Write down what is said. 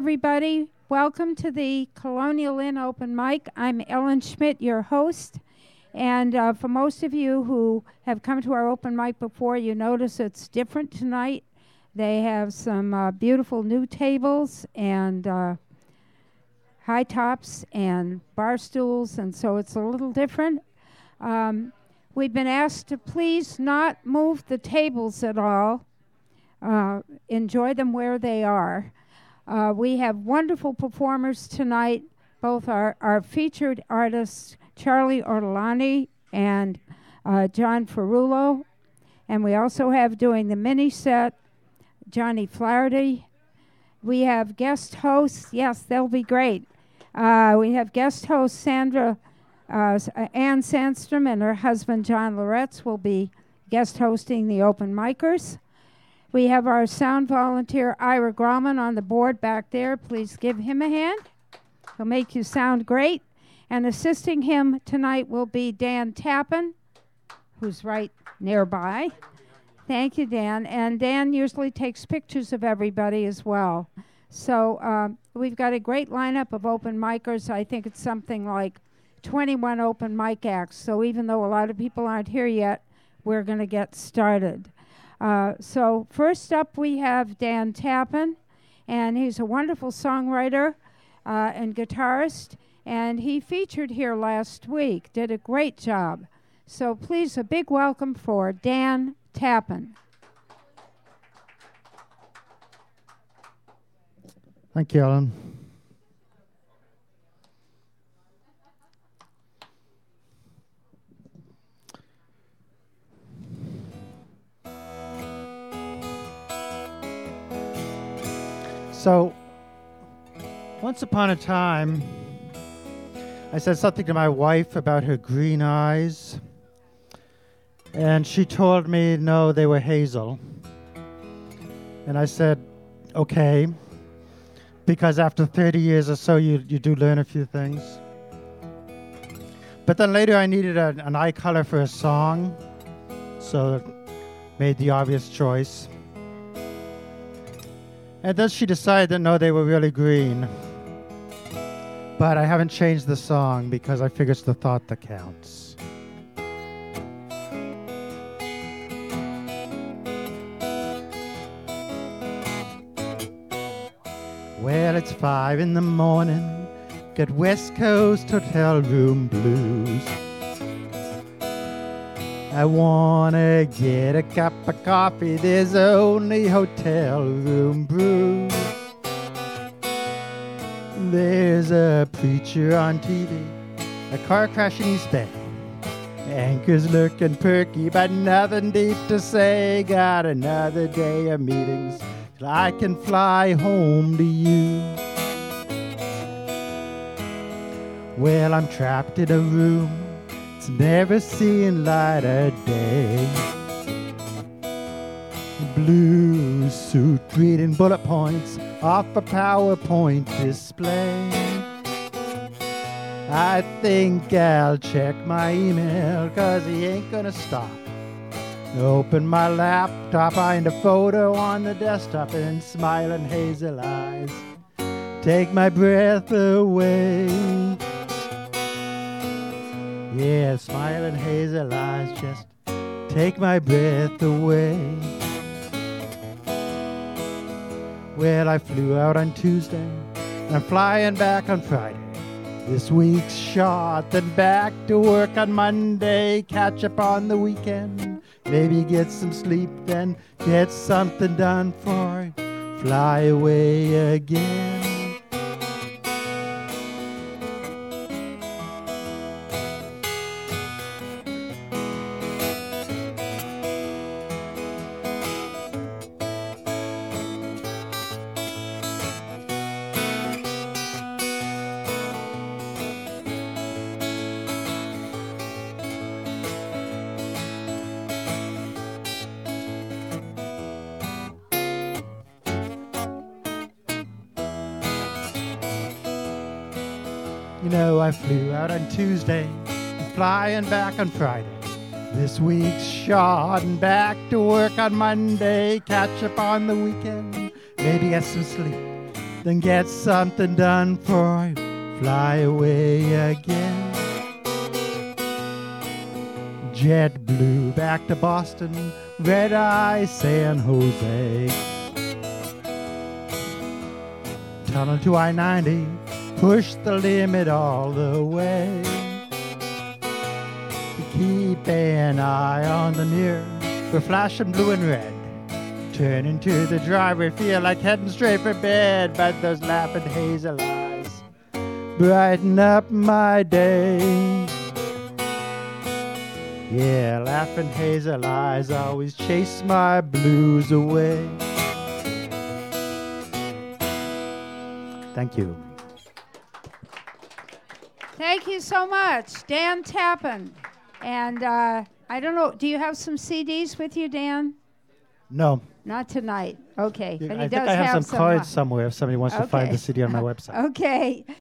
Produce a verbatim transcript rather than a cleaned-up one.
everybody. Welcome to the Colonial Inn Open Mic. I'm Ellen Schmidt, your host. And uh, for most of you who have come to our open mic before, you notice it's different tonight. They have some uh, beautiful new tables and uh, high tops and bar stools, and so it's a little different. Um, we've been asked to please not move the tables at all. Uh, enjoy them where they are. Uh, we have wonderful performers tonight, both our, our featured artists, Charlie Ortolani and uh, John Ferrulo. And we also have doing the mini set, Johnny Flaherty. We have guest hosts. Yes, they'll be great. Uh, we have guest host Sandra, uh, Ann Sandstrom, and her husband John Loretz will be guest hosting the open micers. We have our sound volunteer, Ira Grauman, on the board back there. Please give him a hand. He'll make you sound great. And assisting him tonight will be Dan Tappan, who's right nearby. Thank you, Dan. And Dan usually takes pictures of everybody as well. So uh, we've got a great lineup of open micers. I think it's something like twenty-one open mic acts. So even though a lot of people aren't here yet, we're going to get started. Uh, so first up we have Dan Tappan, and he's a wonderful songwriter uh, and guitarist, and he featured here last week, did a great job. So please, a big welcome for Dan Tappan. Thank you, Ellen. So, once upon a time, I said something to my wife about her green eyes, and she told me, no, they were hazel. And I said, okay, because after thirty years or so, you, you do learn a few things. But then later I needed a, an eye color for a song, so made the obvious choice. And then she decided that no, they were really green. But I haven't changed the song because I figure it's the thought that counts. Well, it's five in the morning, got West Coast hotel room blues. I wanna get a cup of coffee, there's only hotel room brew. There's a preacher on T V, a car crash in East Bay. Anchor's looking perky, but nothing deep to say. Got another day of meetings till I can fly home to you. Well, I'm trapped in a room, it's never seen light of day. Blue suit reading bullet points off a PowerPoint display. I think I'll check my email, cause he ain't gonna stop. Open my laptop, find a photo on the desktop, and smiling hazel eyes take my breath away. Yeah, smiling hazel eyes just take my breath away. Well, I flew out on Tuesday, and I'm flying back on Friday. This week's shot, then back to work on Monday. Catch up on the weekend, maybe get some sleep, then get something done for fly away again. You know, I flew out on Tuesday and flying back on Friday. This week's shot and back to work on Monday. Catch up on the weekend, maybe get some sleep, then get something done before I fly away again. JetBlue back to Boston, red eye San Jose. Tunnel to I ninety, push the limit all the way. Keep an eye on the mirror, we're flashing blue and red. Turn into the driveway, feel like heading straight for bed. But those laughing hazel eyes brighten up my day. Yeah, laughing hazel eyes always chase my blues away. Thank you. Thank you so much, Dan Tappan. And uh, I don't know, do you have some C Ds with you, Dan? No. Not tonight. Okay. You, But I he think does I have, have some some cards uh, somewhere if somebody wants okay. to find the C D on my website. Okay.